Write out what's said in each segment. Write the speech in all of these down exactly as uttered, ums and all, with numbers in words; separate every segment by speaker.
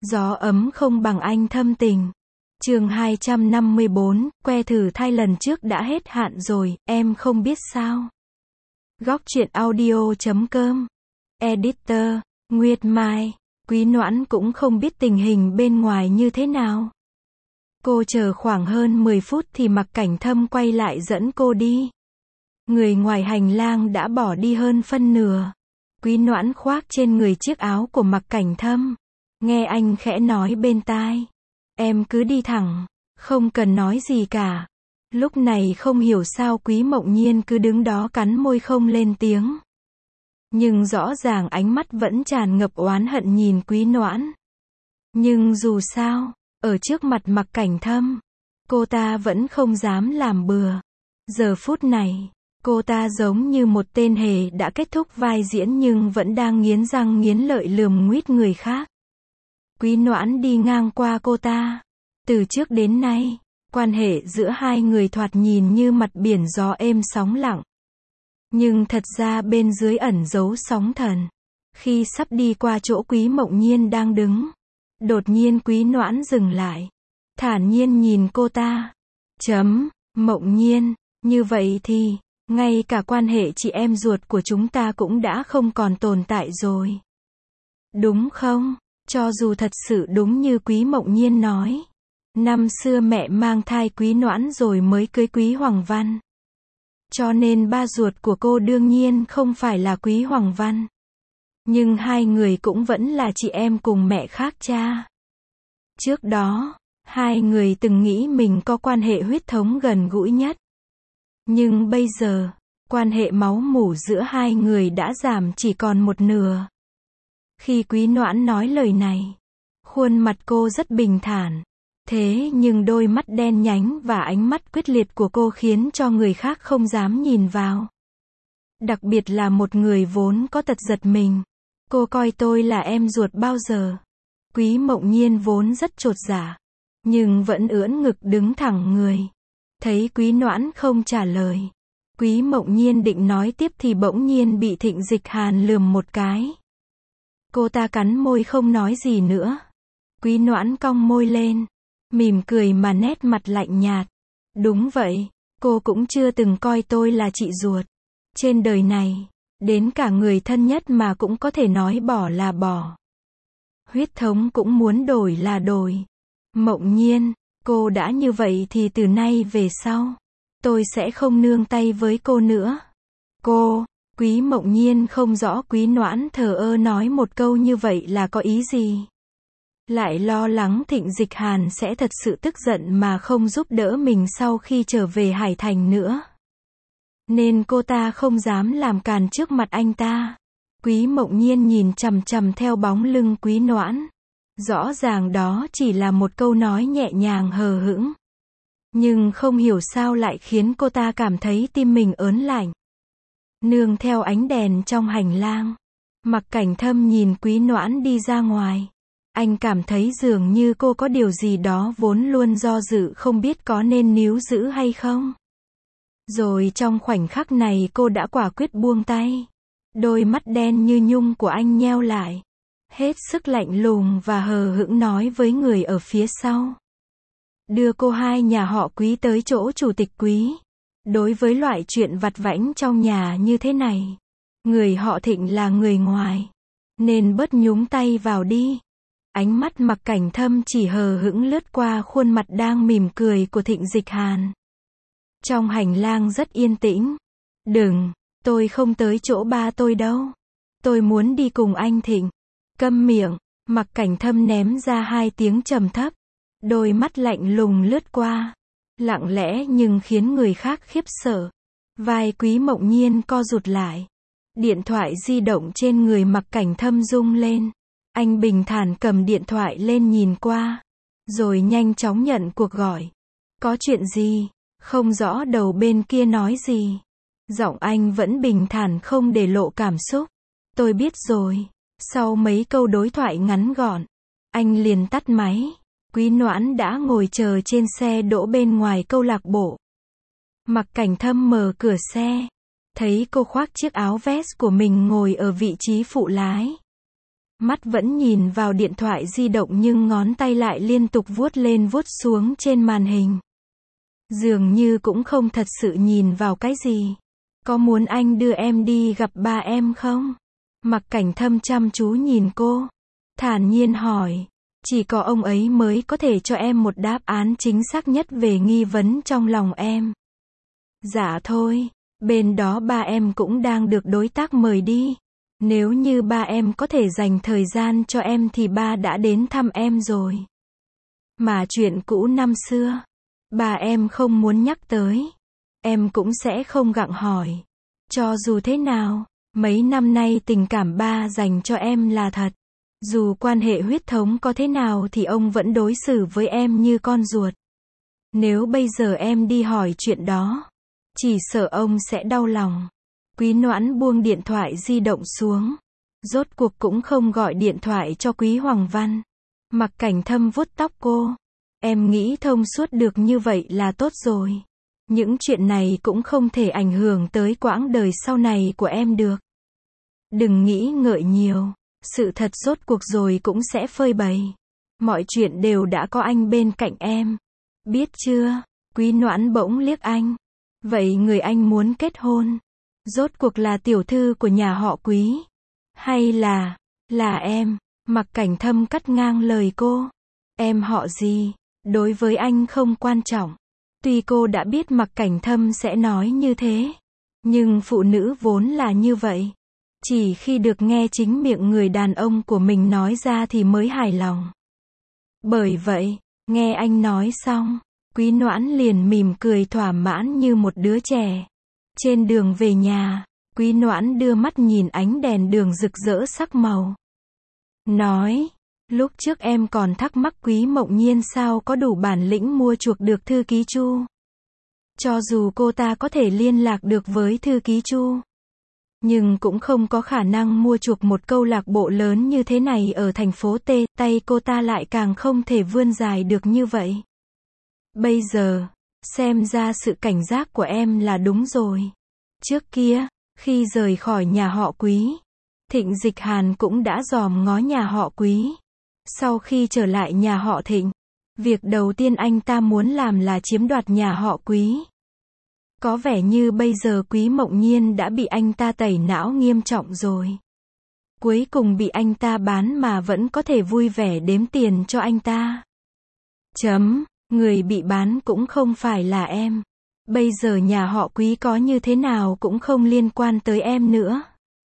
Speaker 1: Gió ấm không bằng anh thâm tình. Chương hai trăm năm mươi bốn, que thử thai lần trước đã hết hạn rồi, em không biết sao. Góc truyện audio chấm com. Editor, Nguyệt Mai. Quý Noãn cũng không biết tình hình bên ngoài như thế nào. Cô chờ khoảng hơn mười phút thì Mặc Cảnh Thâm quay lại dẫn cô đi. Người ngoài hành lang đã bỏ đi hơn phân nửa. Quý Noãn khoác trên người chiếc áo của Mặc Cảnh Thâm. Nghe anh khẽ nói bên tai. Em cứ đi thẳng, không cần nói gì cả. Lúc này không hiểu sao Quý Mộng Nhiên cứ đứng đó cắn môi không lên tiếng. Nhưng rõ ràng ánh mắt vẫn tràn ngập oán hận nhìn Quý Noãn. Nhưng dù sao, ở trước mặt Mặc Cảnh Thâm, cô ta vẫn không dám làm bừa. Giờ phút này, cô ta giống như một tên hề đã kết thúc vai diễn nhưng vẫn đang nghiến răng nghiến lợi lườm nguýt người khác. Quý Noãn đi ngang qua cô ta. Từ trước đến nay, quan hệ giữa hai người thoạt nhìn như mặt biển gió êm sóng lặng. Nhưng thật ra bên dưới ẩn giấu sóng thần. Khi sắp đi qua chỗ Quý Mộng Nhiên đang đứng, đột nhiên Quý Noãn dừng lại. Thản nhiên nhìn cô ta. Chấm, Mộng Nhiên, như vậy thì, ngay cả quan hệ chị em ruột của chúng ta cũng đã không còn tồn tại rồi. Đúng không? Cho dù thật sự đúng như Quý Mộng Nhiên nói. Năm xưa mẹ mang thai Quý Noãn rồi mới cưới Quý Hoàng Văn. Cho nên ba ruột của cô đương nhiên không phải là Quý Hoàng Văn. Nhưng hai người cũng vẫn là chị em cùng mẹ khác cha. Trước đó, hai người từng nghĩ mình có quan hệ huyết thống gần gũi nhất. Nhưng bây giờ, quan hệ máu mủ giữa hai người đã giảm chỉ còn một nửa. Khi Quý Noãn nói lời này, khuôn mặt cô rất bình thản. Thế nhưng đôi mắt đen nhánh và ánh mắt quyết liệt của cô khiến cho người khác không dám nhìn vào. Đặc biệt là một người vốn có tật giật mình. Cô coi tôi là em ruột bao giờ? Quý Mộng Nhiên vốn rất chột dạ, nhưng vẫn ưỡn ngực đứng thẳng người. Thấy Quý Noãn không trả lời, Quý Mộng Nhiên định nói tiếp thì bỗng nhiên bị Thịnh Dịch Hàn lườm một cái. Cô ta cắn môi không nói gì nữa. Quý Noãn cong môi lên, mỉm cười mà nét mặt lạnh nhạt. Đúng vậy, cô cũng chưa từng coi tôi là chị ruột. Trên đời này, đến cả người thân nhất mà cũng có thể nói bỏ là bỏ. Huyết thống cũng muốn đổi là đổi. Mộng Nhiên, cô đã như vậy thì từ nay về sau, tôi sẽ không nương tay với cô nữa. Cô, Quý Mộng Nhiên không rõ Quý Noãn thờ ơ nói một câu như vậy là có ý gì. Lại lo lắng Thịnh Dịch Hàn sẽ thật sự tức giận mà không giúp đỡ mình sau khi trở về Hải Thành nữa. Nên cô ta không dám làm càn trước mặt anh ta. Quý Mộng Nhiên nhìn chằm chằm theo bóng lưng Quý Noãn. Rõ ràng đó chỉ là một câu nói nhẹ nhàng hờ hững. Nhưng không hiểu sao lại khiến cô ta cảm thấy tim mình ớn lạnh. Nương theo ánh đèn trong hành lang, Mặc Cảnh Thâm nhìn Quý Noãn đi ra ngoài. Anh cảm thấy dường như cô có điều gì đó vốn luôn do dự không biết có nên níu giữ hay không. Rồi trong khoảnh khắc này cô đã quả quyết buông tay. Đôi mắt đen như nhung của anh nheo lại. Hết sức lạnh lùng và hờ hững nói với người ở phía sau. Đưa cô hai nhà họ Quý tới chỗ chủ tịch Quý. Đối với loại chuyện vặt vãnh trong nhà như thế này, người họ Thịnh là người ngoài, nên bớt nhúng tay vào đi. Ánh mắt Mặc Cảnh Thâm chỉ hờ hững lướt qua khuôn mặt đang mỉm cười của Thịnh Dịch Hàn. Trong hành lang rất yên tĩnh. Đừng, tôi không tới chỗ ba tôi đâu. Tôi muốn đi cùng anh Thịnh. Câm miệng, Mặc Cảnh Thâm ném ra hai tiếng trầm thấp. Đôi mắt lạnh lùng lướt qua. Lặng lẽ nhưng khiến người khác khiếp sợ. Vai Quý Mộng Nhiên co rụt lại. Điện thoại di động trên người Mặc Cảnh Thâm rung lên. Anh bình thản cầm điện thoại lên nhìn qua. Rồi nhanh chóng nhận cuộc gọi. Có chuyện gì? Không rõ đầu bên kia nói gì. Giọng anh vẫn bình thản không để lộ cảm xúc. Tôi biết rồi. Sau mấy câu đối thoại ngắn gọn, anh liền tắt máy. Quý Noãn đã ngồi chờ trên xe đỗ bên ngoài câu lạc bộ. Mặc Cảnh Thâm mở cửa xe. Thấy cô khoác chiếc áo vest của mình ngồi ở vị trí phụ lái. Mắt vẫn nhìn vào điện thoại di động nhưng ngón tay lại liên tục vuốt lên vuốt xuống trên màn hình. Dường như cũng không thật sự nhìn vào cái gì. Có muốn anh đưa em đi gặp ba em không? Mặc Cảnh Thâm chăm chú nhìn cô, thản nhiên hỏi. Chỉ có ông ấy mới có thể cho em một đáp án chính xác nhất về nghi vấn trong lòng em. Dạ thôi, bên đó ba em cũng đang được đối tác mời đi. Nếu như ba em có thể dành thời gian cho em thì ba đã đến thăm em rồi. Mà chuyện cũ năm xưa, ba em không muốn nhắc tới. Em cũng sẽ không gặng hỏi. Cho dù thế nào, mấy năm nay tình cảm ba dành cho em là thật. Dù quan hệ huyết thống có thế nào thì ông vẫn đối xử với em như con ruột. Nếu bây giờ em đi hỏi chuyện đó, chỉ sợ ông sẽ đau lòng. Quý Noãn buông điện thoại di động xuống. Rốt cuộc cũng không gọi điện thoại cho Quý Hoàng Văn. Mặc Cảnh Thâm vuốt tóc cô. Em nghĩ thông suốt được như vậy là tốt rồi. Những chuyện này cũng không thể ảnh hưởng tới quãng đời sau này của em được. Đừng nghĩ ngợi nhiều. Sự thật rốt cuộc rồi cũng sẽ phơi bày. Mọi chuyện đều đã có anh bên cạnh em. Biết chưa? Quý Noãn bỗng liếc anh. Vậy người anh muốn kết hôn, rốt cuộc là tiểu thư của nhà họ Quý? Hay là, là em? Mặc Cảnh Thâm cắt ngang lời cô. Em họ gì? Đối với anh không quan trọng. Tuy cô đã biết Mặc Cảnh Thâm sẽ nói như thế. Nhưng phụ nữ vốn là như vậy. Chỉ khi được nghe chính miệng người đàn ông của mình nói ra thì mới hài lòng. Bởi vậy, nghe anh nói xong, Quý Noãn liền mỉm cười thỏa mãn như một đứa trẻ. Trên đường về nhà, Quý Noãn đưa mắt nhìn ánh đèn đường rực rỡ sắc màu. Nói, lúc trước em còn thắc mắc Quý Mộng Nhiên sao có đủ bản lĩnh mua chuộc được thư ký Chu. Cho dù cô ta có thể liên lạc được với thư ký Chu, nhưng cũng không có khả năng mua chuộc một câu lạc bộ lớn như thế này ở thành phố T, tay cô ta lại càng không thể vươn dài được như vậy. Bây giờ, xem ra sự cảnh giác của em là đúng rồi. Trước kia, khi rời khỏi nhà họ Quý, Thịnh Dịch Hàn cũng đã dòm ngó nhà họ Quý. Sau khi trở lại nhà họ Thịnh, việc đầu tiên anh ta muốn làm là chiếm đoạt nhà họ Quý. Có vẻ như bây giờ Quý Mộng Nhiên đã bị anh ta tẩy não nghiêm trọng rồi. Cuối cùng bị anh ta bán mà vẫn có thể vui vẻ đếm tiền cho anh ta. Chấm, người bị bán cũng không phải là em. Bây giờ nhà họ Quý có như thế nào cũng không liên quan tới em nữa.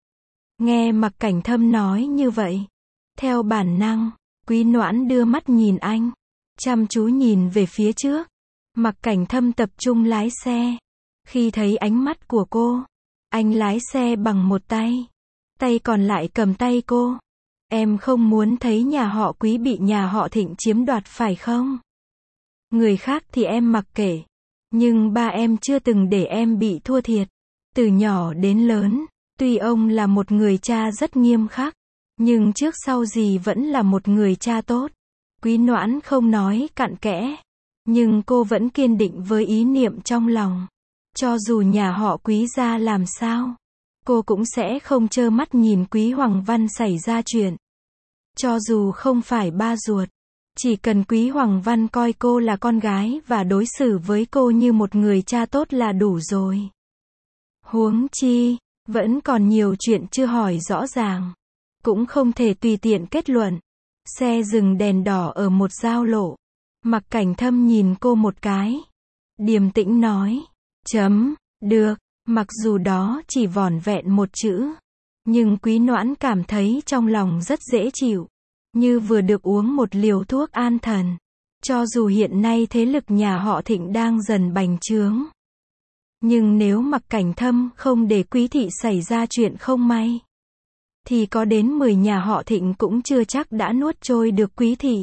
Speaker 1: Nghe Mặc Cảnh Thâm nói như vậy, theo bản năng, Quý Noãn đưa mắt nhìn anh, chăm chú nhìn về phía trước. Mặc Cảnh Thâm tập trung lái xe. Khi thấy ánh mắt của cô, anh lái xe bằng một tay, tay còn lại cầm tay cô. Em không muốn thấy nhà họ Quý bị nhà họ Thịnh chiếm đoạt phải không? Người khác thì em mặc kệ, nhưng ba em chưa từng để em bị thua thiệt. Từ nhỏ đến lớn, tuy ông là một người cha rất nghiêm khắc, nhưng trước sau gì vẫn là một người cha tốt. Quý Noãn không nói cặn kẽ, nhưng cô vẫn kiên định với ý niệm trong lòng. Cho dù nhà họ Quý ra làm sao, cô cũng sẽ không trơ mắt nhìn Quý Hoàng Văn xảy ra chuyện. Cho dù không phải ba ruột, chỉ cần Quý Hoàng Văn coi cô là con gái và đối xử với cô như một người cha tốt là đủ rồi. Huống chi, vẫn còn nhiều chuyện chưa hỏi rõ ràng. Cũng không thể tùy tiện kết luận. Xe dừng đèn đỏ ở một giao lộ. Mặc Cảnh Thâm nhìn cô một cái. Điềm tĩnh nói. Chấm, được, mặc dù đó chỉ vỏn vẹn một chữ. Nhưng Quý Noãn cảm thấy trong lòng rất dễ chịu. Như vừa được uống một liều thuốc an thần. Cho dù hiện nay thế lực nhà họ Thịnh đang dần bành trướng. Nhưng nếu Mặc Cảnh Thâm không để Quý thị xảy ra chuyện không may, thì có đến mười nhà họ Thịnh cũng chưa chắc đã nuốt trôi được Quý thị.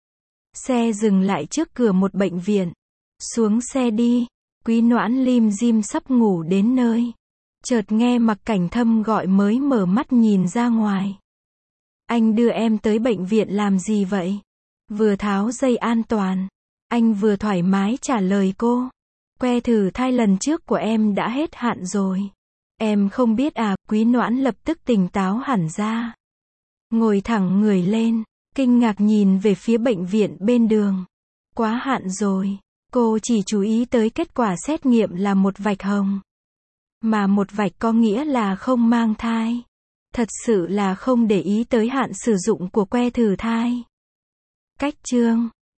Speaker 1: Xe dừng lại trước cửa một bệnh viện. Xuống xe đi. Quý Noãn lim dim sắp ngủ đến nơi. Chợt nghe Mặc Cảnh Thâm gọi mới mở mắt nhìn ra ngoài. Anh đưa em tới bệnh viện làm gì vậy? Vừa tháo dây an toàn, anh vừa thoải mái trả lời cô. Que thử thai lần trước của em đã hết hạn rồi. Em không biết à? Quý Noãn lập tức tỉnh táo hẳn ra. Ngồi thẳng người lên, kinh ngạc nhìn về phía bệnh viện bên đường. Quá hạn rồi. Cô chỉ chú ý tới kết quả xét nghiệm là một vạch hồng. Mà một vạch có nghĩa là không mang thai. Thật sự là không để ý tới hạn sử dụng của que thử thai. Cách chương